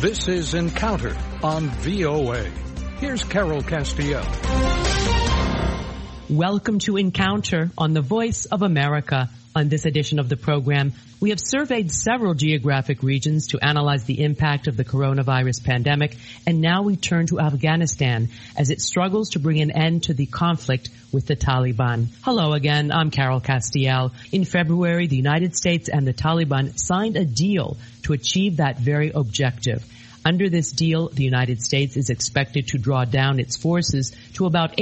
This is Encounter on VOA. Here's Carol Castiel. Welcome to Encounter on the Voice of America. On this edition of the program, we have surveyed several geographic regions to analyze the impact of the coronavirus pandemic, and now we turn to Afghanistan as it struggles to bring an end to the conflict with the Taliban. Hello again, I'm Carol Castiel. In February, the United States and the Taliban signed a deal to achieve that very objective. Under this deal, the United States is expected to draw down its forces to about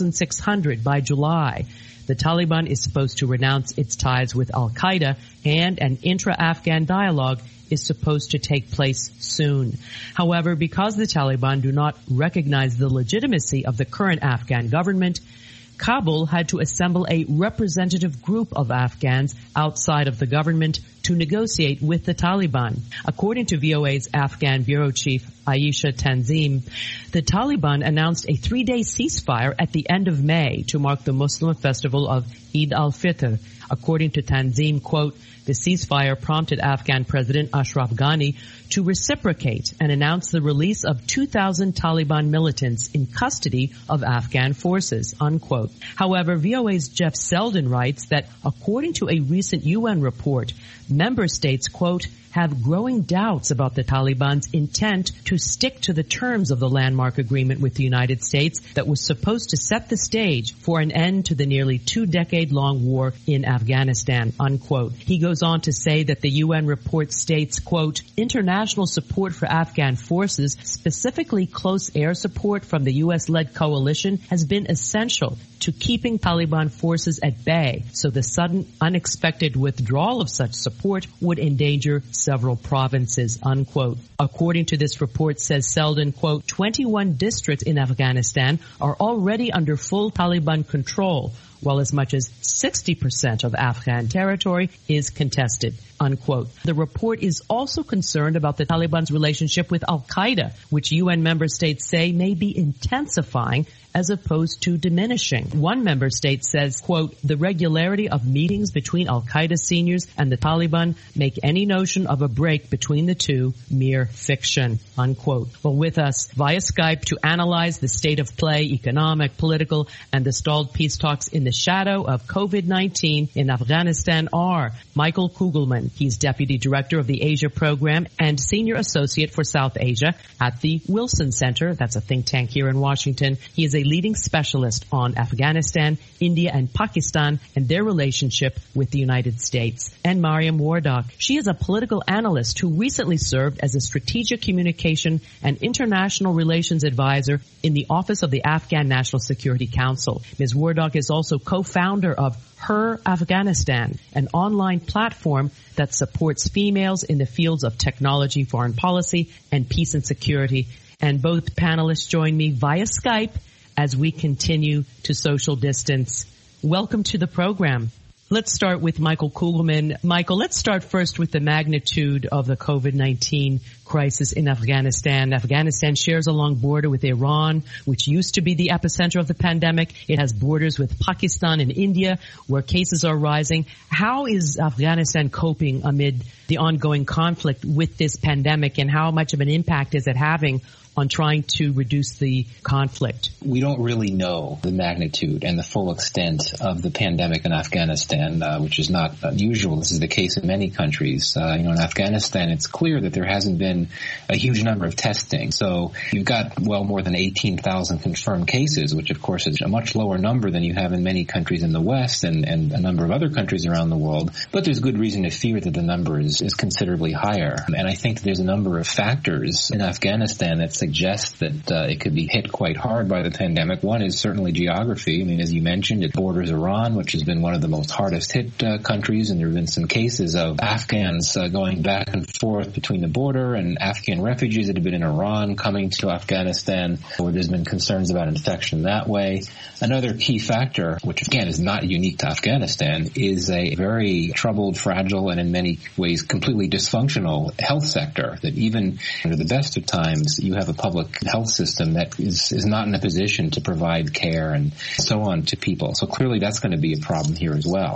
8,600 by July. The Taliban is supposed to renounce its ties with al-Qaeda, and an intra-Afghan dialogue is supposed to take place soon. However, because the Taliban do not recognize the legitimacy of the current Afghan government, Kabul had to assemble a representative group of Afghans outside of the government to negotiate with the Taliban. According to VOA's Afghan bureau chief, Aisha Tanzim, the Taliban announced a 3-day ceasefire at the end of May to mark the Muslim festival of Eid al-Fitr. According to Tanzim, quote, the ceasefire prompted Afghan President Ashraf Ghani to reciprocate and announce the release of 2,000 Taliban militants in custody of Afghan forces, unquote. However, VOA's Jeff Selden writes that according to a recent UN report, member states, quote, have growing doubts about the Taliban's intent to stick to the terms of the landmark agreement with the United States that was supposed to set the stage for an end to the nearly 2-decade-long war in Afghanistan, unquote. He goes on to say that the UN report states, quote, international support for Afghan forces, specifically close air support from the U.S.-led coalition, has been essential to keeping Taliban forces at bay, so the sudden, unexpected withdrawal of such support would endanger several provinces, unquote. According to this report, says Selden, quote, 21 districts in Afghanistan are already under full Taliban control, while as much as 60% of Afghan territory is contested, unquote. The report is also concerned about the Taliban's relationship with al-Qaeda, which UN member states say may be intensifying as opposed to diminishing. One member state says, quote, the regularity of meetings between al-Qaeda seniors and the Taliban make any notion of a break between the two mere fiction, unquote. Well, with us via Skype to analyze the state of play, economic, political, and the stalled peace talks in the shadow of COVID-19 in Afghanistan are Michael Kugelman. He's Deputy Director of the Asia Program and Senior Associate for South Asia at the Wilson Center. That's a think tank here in Washington. He is a leading specialist on Afghanistan, India, and Pakistan and their relationship with the United States. And Mariam Wardak. She is a political analyst who recently served as a strategic communication and international relations advisor in the Office of the Afghan National Security Council. Ms. Wardak is also co-founder of Her Afghanistan, an online platform that supports females in the fields of technology, foreign policy, and peace and security. And both panelists join me via Skype as we continue to social distance. Welcome to the program. Let's start with Michael Kugelman. Michael, let's start first with the magnitude of the COVID-19 crisis in Afghanistan. Afghanistan shares a long border with Iran, which used to be the epicenter of the pandemic. It has borders with Pakistan and India, where cases are rising. How is Afghanistan coping amid the ongoing conflict with this pandemic, and how much of an impact is it having on trying to reduce the conflict? We don't really know the magnitude and the full extent of the pandemic in Afghanistan, which is not unusual. This is the case in many countries. In Afghanistan, it's clear that there hasn't been a huge number of testing. So you've got well more than 18,000 confirmed cases, which of course is a much lower number than you have in many countries in the West and a number of other countries around the world. But there's good reason to fear that the number is considerably higher. And I think there's a number of factors in Afghanistan that suggest that it could be hit quite hard by the pandemic. One is certainly geography. I mean, as you mentioned, it borders Iran, which has been one of the most hardest hit countries, and there have been some cases of Afghans going back and forth between the border and Afghan refugees that have been in Iran coming to Afghanistan, where there's been concerns about infection that way. Another key factor, which again is not unique to Afghanistan, is a very troubled, fragile, and in many ways completely dysfunctional health sector, that even under the best of times, you have a public health system that is not in a position to provide care and so on to people. So clearly that's going to be a problem here as well.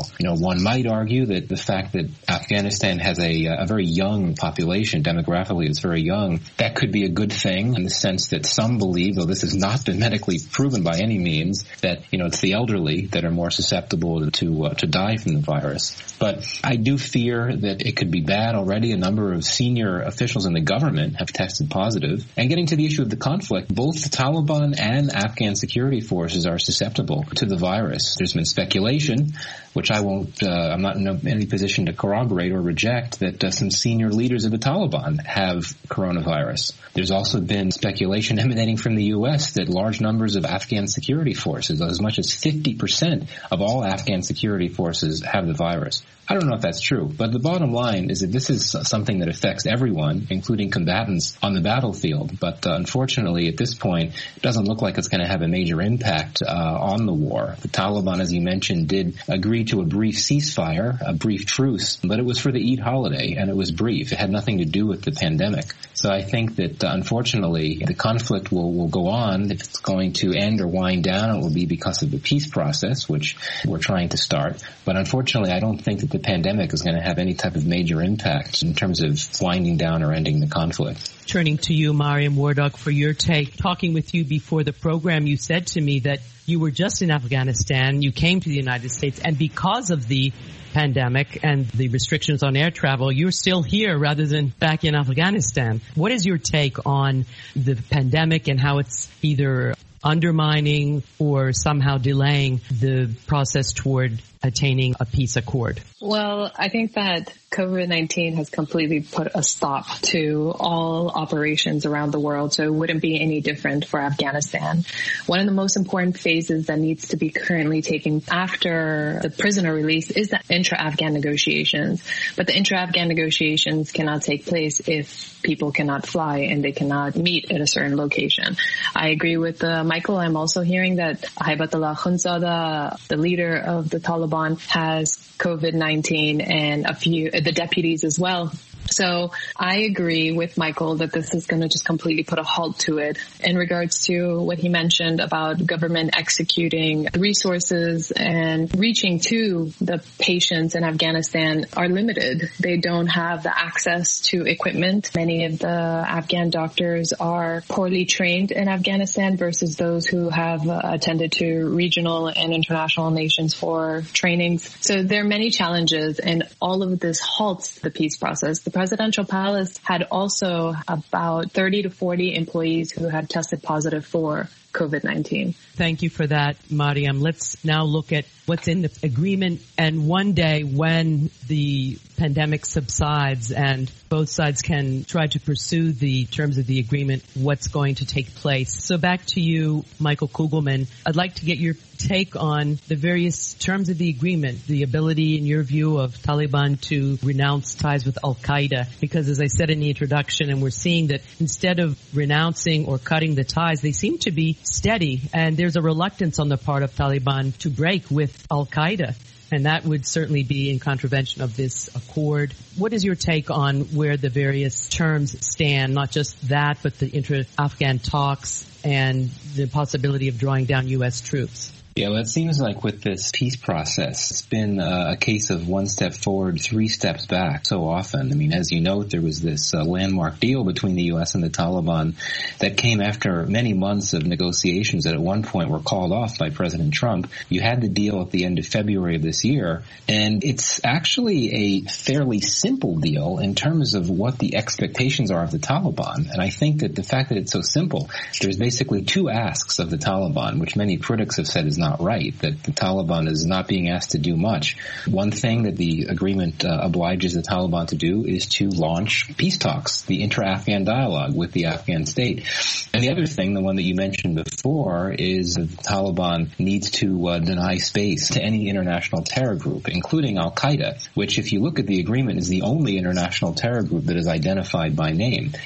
well. One might argue that the fact that Afghanistan has a very young population, demographically it's very young, that could be a good thing in the sense that some believe, though this has not been medically proven by any means, that, it's the elderly that are more susceptible to die from the virus. But I do fear that it could be bad already. A number of senior officials in the government have tested positive. And getting to the issue of the conflict, both the Taliban and Afghan security forces are susceptible to the virus. There's been speculation, which I'm not in any position to corroborate or reject, that some senior leaders of the Taliban have coronavirus. There's also been speculation emanating from the U.S. that large numbers of Afghan security forces, as much as 50% of all Afghan security forces, have the virus. I don't know if that's true, but the bottom line is that this is something that affects everyone, including combatants on the battlefield. But unfortunately, at this point, it doesn't look like it's going to have a major impact on the war. The Taliban, as you mentioned, did agree to a brief ceasefire, a brief truce, but it was for the Eid holiday, and it was brief. It had nothing to do with the pandemic. So I think that, unfortunately, the conflict will go on. If it's going to end or wind down, it will be because of the peace process, which we're trying to start. But unfortunately, I don't think that the pandemic is going to have any type of major impact in terms of winding down or ending the conflict. Turning to you, Mariam Wardak, for your take. Talking with you before the program, you said to me that you were just in Afghanistan, you came to the United States, and because of the pandemic and the restrictions on air travel, you're still here rather than back in Afghanistan. What is your take on the pandemic and how it's either undermining or somehow delaying the process toward attaining a peace accord? Well, I think that COVID-19 has completely put a stop to all operations around the world, so it wouldn't be any different for Afghanistan. One of the most important phases that needs to be currently taken after the prisoner release is the intra-Afghan negotiations. But the intra-Afghan negotiations cannot take place if people cannot fly and they cannot meet at a certain location. I agree with Michael. I'm also hearing that Haibatullah Akhundzada, the leader of the Taliban, has COVID-19 and the deputies as well. So I agree with Michael that this is going to just completely put a halt to it. In regards to what he mentioned about government executing resources and reaching to the patients in Afghanistan are limited. They don't have the access to equipment. Many of the Afghan doctors are poorly trained in Afghanistan versus those who have attended to regional and international nations for trainings. So there are many challenges, and all of this halts the peace process. The presidential palace had also about 30 to 40 employees who had tested positive for COVID-19. Thank you for that, Mariam. Let's now look at what's in the agreement, and one day when the pandemic subsides and both sides can try to pursue the terms of the agreement, what's going to take place. So back to you, Michael Kugelman. I'd like to get your take on the various terms of the agreement, the ability, in your view, of Taliban to renounce ties with Al-Qaeda, because as I said in the introduction, and we're seeing that instead of renouncing or cutting the ties, they seem to be steady, and there's a reluctance on the part of Taliban to break with Al-Qaeda. And that would certainly be in contravention of this accord. What is your take on where the various terms stand, not just that, but the intra-Afghan talks and the possibility of drawing down U.S. troops? Yeah, well, it seems like with this peace process, it's been a case of one step forward, three steps back so often. I mean, as you note, there was this landmark deal between the U.S. and the Taliban that came after many months of negotiations that at one point were called off by President Trump. You had the deal at the end of February of this year, and it's actually a fairly simple deal in terms of what the expectations are of the Taliban. And I think that the fact that it's so simple, there's basically two asks of the Taliban, which many critics have said is not right, that the Taliban is not being asked to do much. One thing that the agreement obliges the Taliban to do is to launch peace talks, the intra-Afghan dialogue with the Afghan state. And the other thing, the one that you mentioned before, is that the Taliban needs to deny space to any international terror group, including Al-Qaeda, which, if you look at the agreement, is the only international terror group that is identified by name.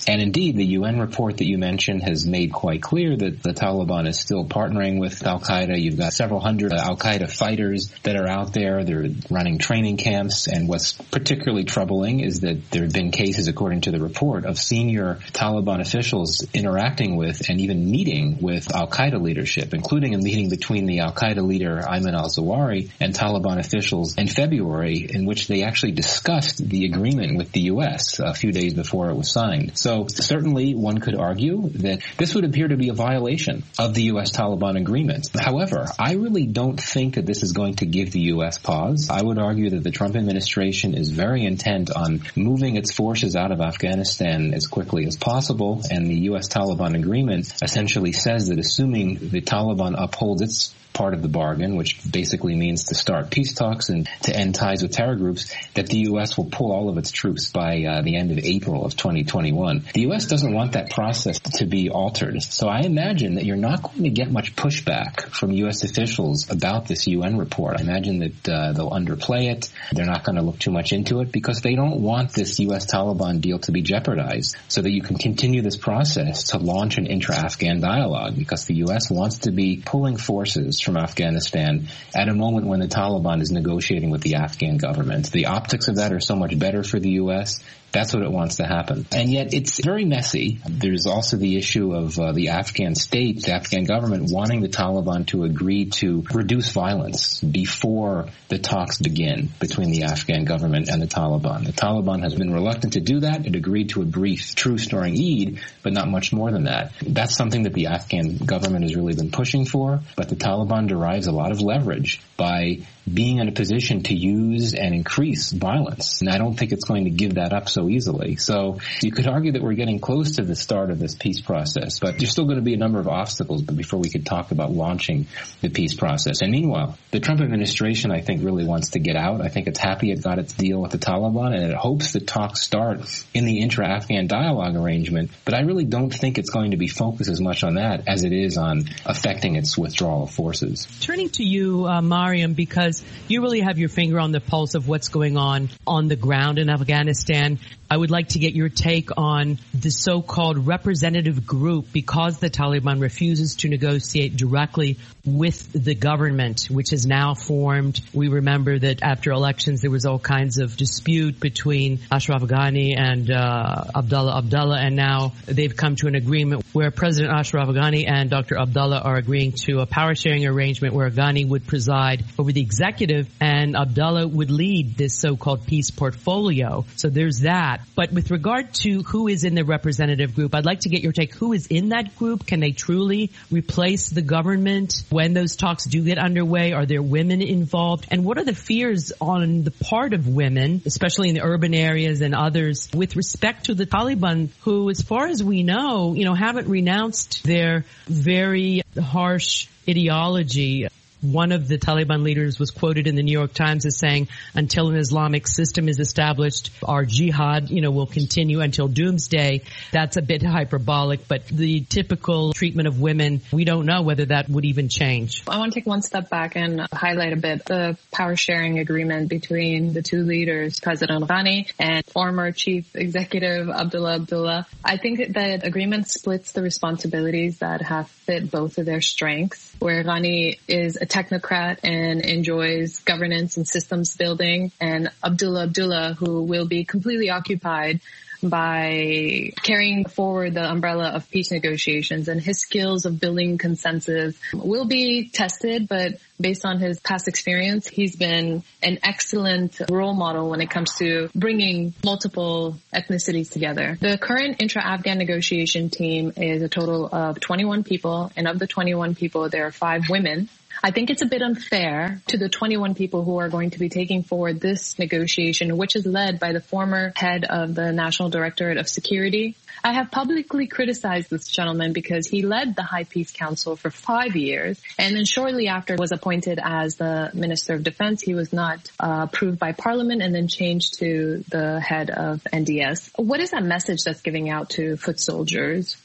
And indeed, the UN report that you mentioned has made quite clear that the Taliban is still partnering with al-Qaeda. You've got several hundred al-Qaeda fighters that are out there. They're running training camps. And what's particularly troubling is that there have been cases, according to the report, of senior Taliban officials interacting with and even meeting with al-Qaeda leadership, including a meeting between the al-Qaeda leader Ayman al-Zawahiri and Taliban officials in February, in which they actually discussed the agreement with the U.S. a few days before it was signed. So certainly one could argue that this would appear to be a violation of the U.S.-Taliban agreement. However, I really don't think that this is going to give the U.S. pause. I would argue that the Trump administration is very intent on moving its forces out of Afghanistan as quickly as possible, and the U.S.-Taliban agreement essentially says that assuming the Taliban upholds its part of the bargain, which basically means to start peace talks and to end ties with terror groups, that the U.S. will pull all of its troops by the end of April of 2021. The U.S. doesn't want that process to be altered. So I imagine that you're not going to get much pushback from U.S. officials about this UN report. I imagine that they'll underplay it. They're not going to look too much into it because they don't want this U.S.-Taliban deal to be jeopardized so that you can continue this process to launch an intra-Afghan dialogue, because the U.S. wants to be pulling forces from Afghanistan at a moment when the Taliban is negotiating with the Afghan government. The optics of that are so much better for the U.S. That's what it wants to happen. And yet it's very messy. There's also the issue of the Afghan state, the Afghan government wanting the Taliban to agree to reduce violence before the talks begin between the Afghan government and the Taliban. The Taliban has been reluctant to do that. It agreed to a brief truce during Eid, but not much more than that. That's something that the Afghan government has really been pushing for, but the Taliban derives a lot of leverage by being in a position to use and increase violence. And I don't think it's going to give that up so easily. So you could argue that we're getting close to the start of this peace process, but there's still going to be a number of obstacles before we could talk about launching the peace process. And meanwhile, the Trump administration, I think, really wants to get out. I think it's happy it got its deal with the Taliban, and it hopes that talks start in the intra-Afghan dialogue arrangement. But I really don't think it's going to be focused as much on that as it is on affecting its withdrawal of forces. Turning to you, Mariam, because you really have your finger on the pulse of what's going on the ground in Afghanistan. I would like to get your take on the so-called representative group, because the Taliban refuses to negotiate directly with the government, which is now formed. We remember that after elections, there was all kinds of dispute between Ashraf Ghani and Abdullah, and now they've come to an agreement where President Ashraf Ghani and Dr. Abdullah are agreeing to a power-sharing arrangement where Ghani would preside over the executive and Abdullah would lead this so-called peace portfolio. So there's that. But with regard to who is in the representative group, I'd like to get your take. Who is in that group? Can they truly replace the government when those talks do get underway? Are there women involved? And what are the fears on the part of women, especially in the urban areas and others, with respect to the Taliban, who, as far as we know, haven't renounced their very harsh ideology? One of the Taliban leaders was quoted in the New York Times as saying, until an Islamic system is established, our jihad, will continue until doomsday. That's a bit hyperbolic, but the typical treatment of women, we don't know whether that would even change. I want to take one step back and highlight a bit the power sharing agreement between the two leaders, President Ghani and former chief executive Abdullah. I think that agreement splits the responsibilities that have fit both of their strengths, where Ghani is a technocrat and enjoys governance and systems building, and Abdullah, who will be completely occupied by carrying forward the umbrella of peace negotiations, and his skills of building consensus will be tested, but based on his past experience, he's been an excellent role model when it comes to bringing multiple ethnicities together. The current intra-Afghan negotiation team is a total of 21 people, and of the 21 people, there are 5 women. I think it's a bit unfair to the 21 people who are going to be taking forward this negotiation, which is led by the former head of the National Directorate of Security. I have publicly criticized this gentleman because he led the High Peace Council for 5 years, and then shortly after was appointed as the Minister of Defense. He was not approved by Parliament and then changed to the head of NDS. What is that message that's giving out to foot soldiers?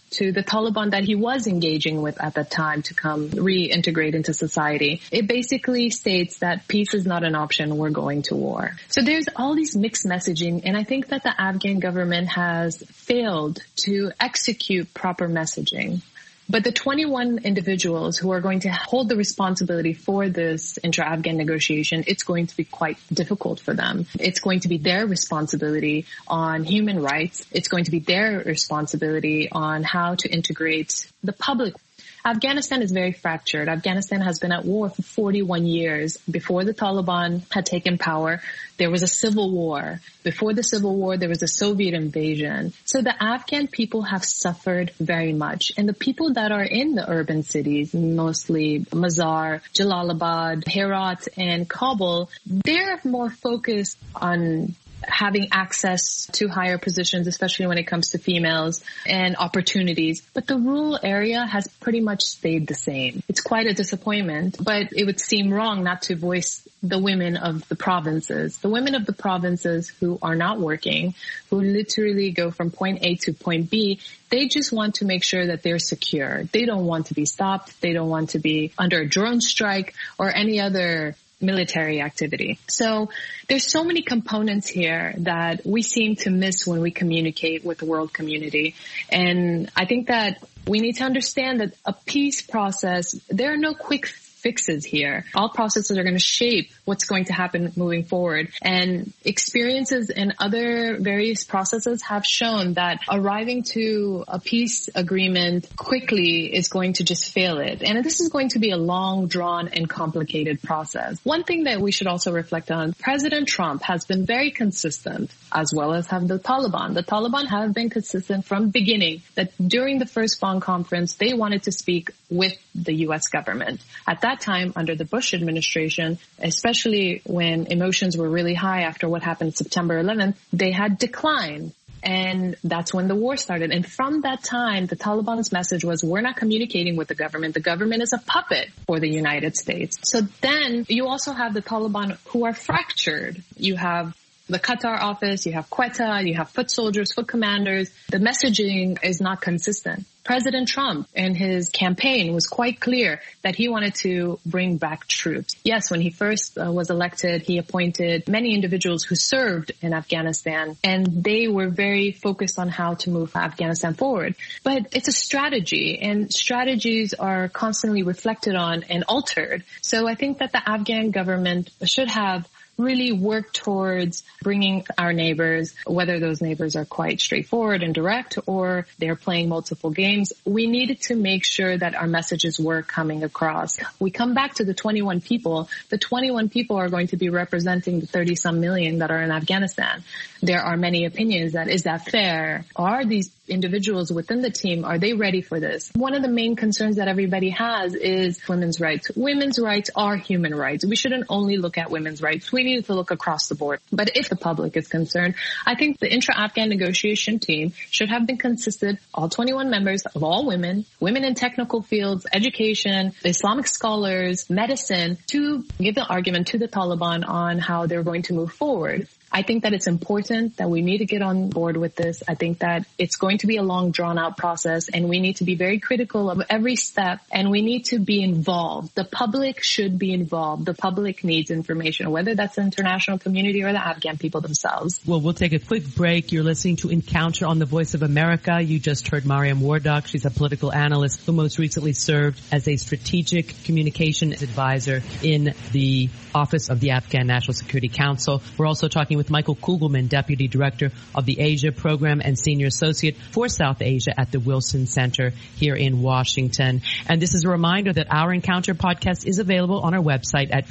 to the Taliban that he was engaging with at the time to come reintegrate into society. It basically states that peace is not an option, we're going to war. So there's all these mixed messaging, and I think that the Afghan government has failed to execute proper messaging. But the 21 individuals who are going to hold the responsibility for this intra-Afghan negotiation, it's going to be quite difficult for them. It's going to be their responsibility on human rights. It's going to be their responsibility on how to integrate the public. Afghanistan is very fractured. Afghanistan has been at war for 41 years. Before the Taliban had taken power, there was a civil war. Before the civil war, there was a Soviet invasion. So the Afghan people have suffered very much. And the people that are in the urban cities, mostly Mazar, Jalalabad, Herat, and Kabul, they're more focused on having access to higher positions, especially when it comes to females and opportunities. But the rural area has pretty much stayed the same. It's quite a disappointment, but it would seem wrong not to voice the women of the provinces. The women of the provinces who are not working, who literally go from point A to point B, they just want to make sure that they're secure. They don't want to be stopped. They don't want to be under a drone strike or any other military activity. So there's so many components here that we seem to miss when we communicate with the world community. And I think that we need to understand that a peace process, there are no quick fixes here. All processes are going to shape what's going to happen moving forward. And experiences in other various processes have shown that arriving to a peace agreement quickly is going to just fail it. And this is going to be a long, drawn, and complicated process. One thing that we should also reflect on, President Trump has been very consistent, as well as have the Taliban. The Taliban have been consistent from the beginning that during the first Bonn conference, they wanted to speak with the U.S. government. At that time, under the Bush administration, especially when emotions were really high after what happened September 11th, they had declined. And that's when the war started. And from that time, the Taliban's message was, we're not communicating with the government. The government is a puppet for the United States. So then you also have the Taliban who are fractured. You have the Qatar office, you have Quetta, you have foot soldiers, foot commanders. The messaging is not consistent. President Trump in his campaign was quite clear that he wanted to bring back troops. Yes, when he first was elected, he appointed many individuals who served in Afghanistan, and they were very focused on how to move Afghanistan forward. But it's a strategy, and strategies are constantly reflected on and altered. So I think that the Afghan government should have really work towards bringing our neighbors, whether those neighbors are quite straightforward and direct or they're playing multiple games. We needed to make sure that our messages were coming across. We come back to the 21 people. The 21 people are going to be representing the 30-some million that are in Afghanistan. There are many opinions that, is that fair? Are these individuals within the team, are they ready for this? One of the main concerns that everybody has is women's rights. Women's rights are human rights. We shouldn't only look at women's rights. We need to look across the board. But if the public is concerned, I think the intra-Afghan negotiation team should have been consisted, all 21 members of all women in technical fields, education, Islamic scholars, medicine, to give the argument to the Taliban on how they're going to move forward. I think that it's important that we need to get on board with this. I think that it's going to be a long, drawn-out process, and we need to be very critical of every step, and we need to be involved. The public should be involved. The public needs information, whether that's the international community or the Afghan people themselves. Well, we'll take a quick break. You're listening to Encounter on the Voice of America. You just heard Mariam Wardak. She's a political analyst who most recently served as a strategic communications advisor in the Office of the Afghan National Security Council. We're also talking with Michael Kugelman, Deputy Director of the Asia Program and Senior Associate for South Asia at the Wilson Center here in Washington. And this is a reminder that our Encounter podcast is available on our website at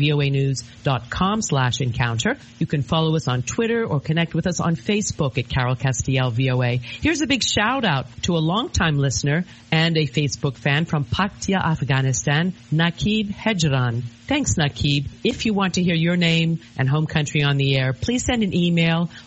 voanews.com/encounter. You can follow us on Twitter or connect with us on Facebook at Carol Castiel VOA. Here's a big shout out to a longtime listener and a Facebook fan from Paktia, Afghanistan, Naqib Hejran. Thanks, Naqib. If you want to hear your name and home country on the air, please send an email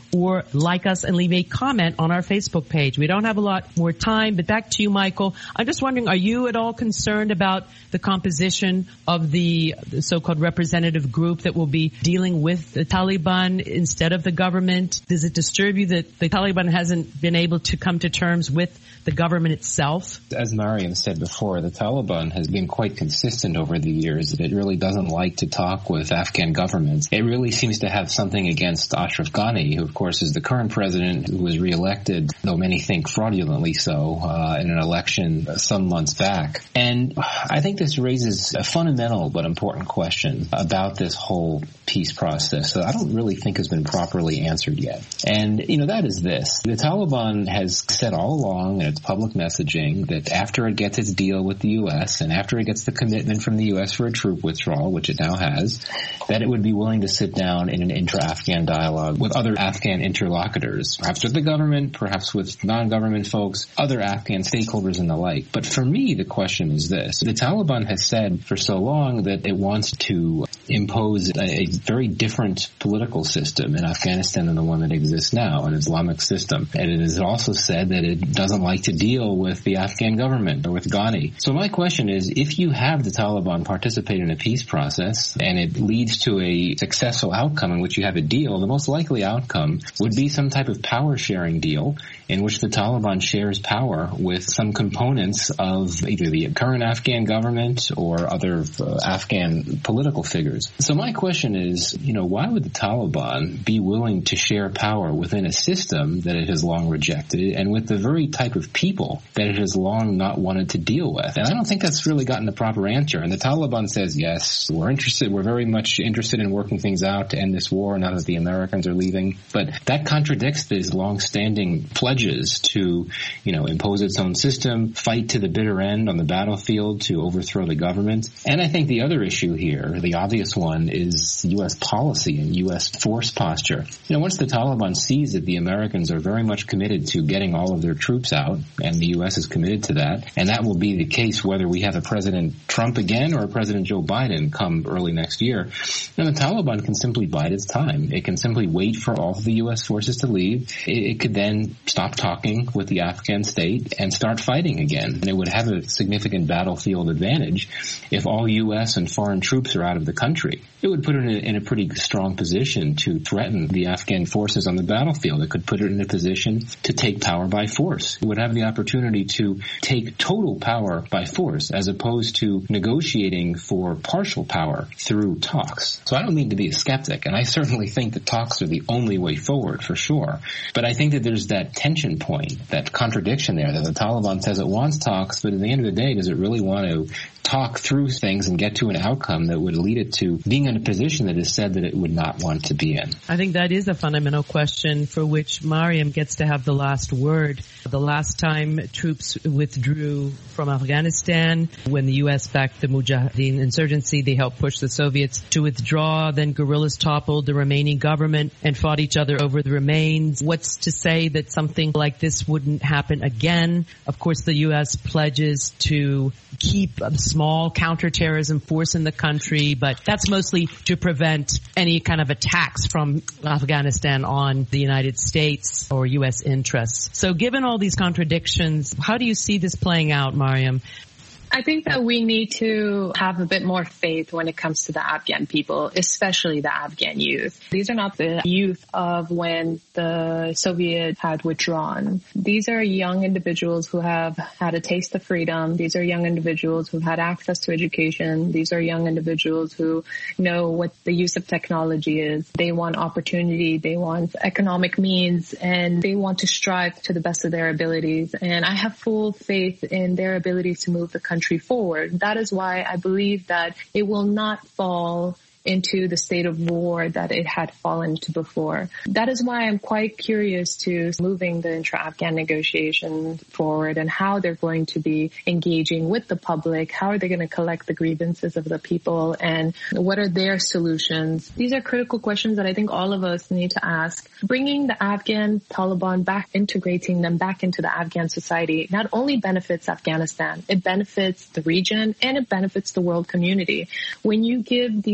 or like us and leave a comment on our Facebook page. We don't have a lot more time, but back to you, Michael. I'm just wondering, are you at all concerned about the composition of the so-called representative group that will be dealing with the Taliban instead of the government? Does it disturb you that the Taliban hasn't been able to come to terms with the government itself? As Mariam said before, the Taliban has been quite consistent over the years that it really doesn't like to talk with Afghan governments. It really seems to have something against Ashraf Ghani, who of course is the current president, who was reelected, though many think fraudulently so, in an election some months back. And I think this raises a fundamental but important question about this whole peace process that I don't really think has been properly answered yet. And, that is this. The Taliban has said all along in its public messaging that after it gets its deal with the U.S. and after it gets the commitment from the U.S. for a troop withdrawal, which it now has, that it would be willing to sit down in an intra-Afghan dialogue with other Afghan interlocutors, perhaps with the government, perhaps with non-government folks, other Afghan stakeholders and the like. But for me, the question is this. The Taliban has said for so long that it wants to impose a very different political system in Afghanistan than the one that exists now, an Islamic system. And it has also said that it doesn't like to deal with the Afghan government or with Ghani. So my question is, if you have the Taliban participate in a peace process and it leads to a successful outcome in which you have a deal, the most likely outcome would be some type of power sharing deal in which the Taliban shares power with some components of either the current Afghan government or other Afghan political figures. So my question is, why would the Taliban be willing to share power within a system that it has long rejected and with the very type of people that it has long not wanted to deal with? And I don't think that's really gotten the proper answer. And the Taliban says, yes, we're very much interested in working things out to end this war now that the Americans are leaving. But that contradicts these long-standing pledges to, impose its own system, fight to the bitter end on the battlefield to overthrow the government. And I think the other issue here, the obvious one, is U.S. policy and U.S. force posture. Once the Taliban sees that the Americans are very much committed to getting all of their troops out, and the U.S. is committed to that, and that will be the case whether we have a President Trump again or a President Joe Biden come early next year, then the Taliban can simply bide its time. It can simply wait for all of the U.S. forces to leave. It could then stop talking with the Afghan state and start fighting again. And it would have a significant battlefield advantage if all U.S. and foreign troops are out of the country. It would put it in a pretty strong position to threaten the Afghan forces on the battlefield. It could put it in a position to take power by force. It would have the opportunity to take total power by force as opposed to negotiating for partial power through talks. So I don't mean to be a skeptic, and I certainly think that talks are the only way forward for sure. But I think that there's that tension point, that contradiction there, that the Taliban says it wants talks, but at the end of the day, does it really want to talk through things and get to an outcome that would lead it to being in a position that is said that it would not want to be in? I think that is a fundamental question for which Mariam gets to have the last word. The last time troops withdrew from Afghanistan, when the U.S. backed the Mujahideen insurgency, they helped push the Soviets to withdraw. Then guerrillas toppled the remaining government and fought each other over the remains. What's to say that something like this wouldn't happen again? Of course, the U.S. pledges to keep a small counterterrorism force in the country, but that's mostly to prevent any kind of attacks from Afghanistan on the United States or U.S. interests. So given all these contradictions, how do you see this playing out, Mariam? I think that we need to have a bit more faith when it comes to the Afghan people, especially the Afghan youth. These are not the youth of when the Soviet had withdrawn. These are young individuals who have had a taste of freedom. These are young individuals who've had access to education. These are young individuals who know what the use of technology is. They want opportunity. They want economic means, and they want to strive to the best of their abilities. And I have full faith in their abilities to move the country forward. That is why I believe that it will not fall into the state of war that it had fallen to before. That is why I'm quite curious to moving the intra-Afghan negotiations forward and how they're going to be engaging with the public. How are they going to collect the grievances of the people, and what are their solutions? These are critical questions that I think all of us need to ask. Bringing the Afghan Taliban back, integrating them back into the Afghan society, not only benefits Afghanistan, it benefits the region and it benefits the world community. When you give these young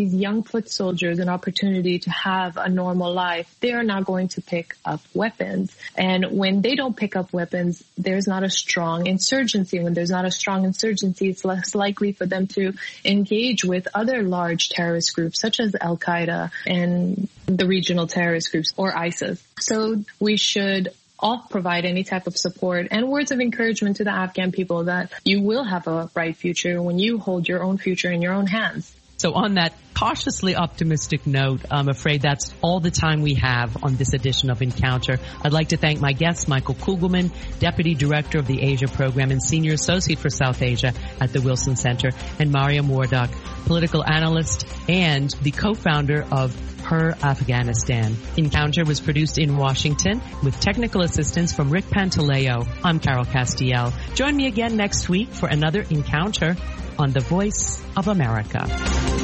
young foot soldiers an opportunity to have a normal life, they are not going to pick up weapons. And when they don't pick up weapons, there's not a strong insurgency. When there's not a strong insurgency, it's less likely for them to engage with other large terrorist groups such as Al-Qaeda and the regional terrorist groups or ISIS. So we should all provide any type of support and words of encouragement to the Afghan people that you will have a bright future when you hold your own future in your own hands. So on that cautiously optimistic note, I'm afraid that's all the time we have on this edition of Encounter. I'd like to thank my guests, Michael Kugelman, Deputy Director of the Asia Program and Senior Associate for South Asia at the Wilson Center, and Mariam Wardak, Political Analyst and the co-founder of Her Afghanistan. Encounter was produced in Washington with technical assistance from Rick Pantaleo. I'm Carol Castiel. Join me again next week for another Encounter on the Voice of America.